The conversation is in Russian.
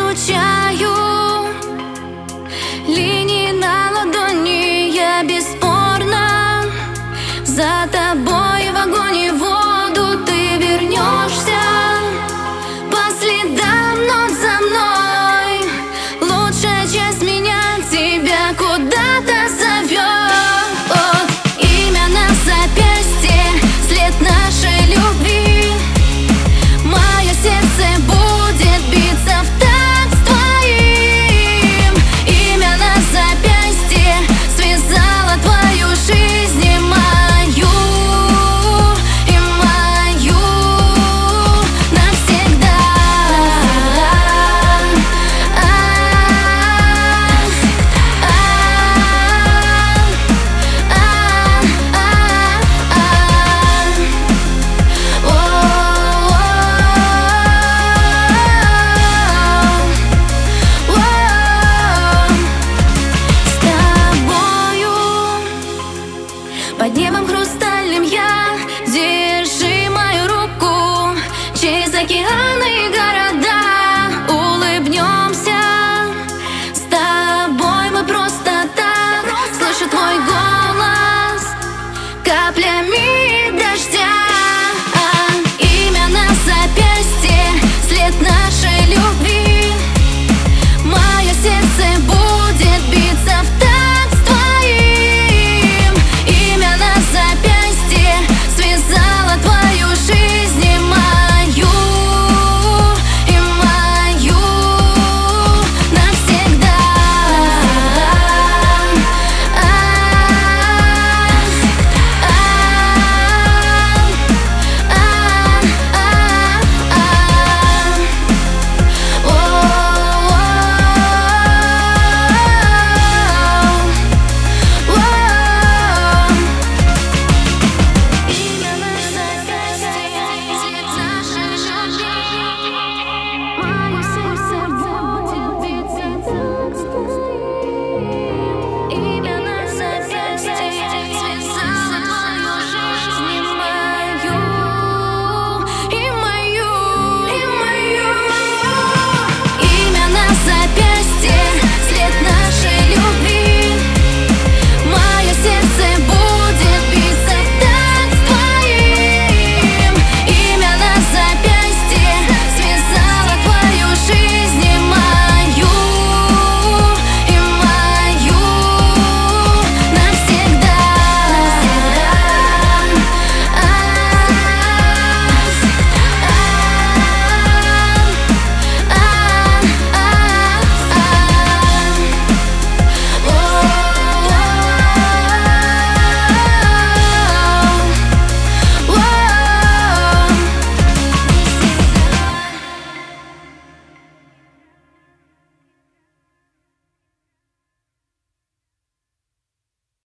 изучаю линии на ладони, я бесспорно за тобой в огонь и воду. Ты вернешься по следам, но за мной лучшая часть меня тебя куда-то зовет. Имя на запястье, след нашей любви. Мое сердце будет биться в такт с твоим. Имя на запястье связало твою жизнь и мою, навсегда. Под небом хрустальным я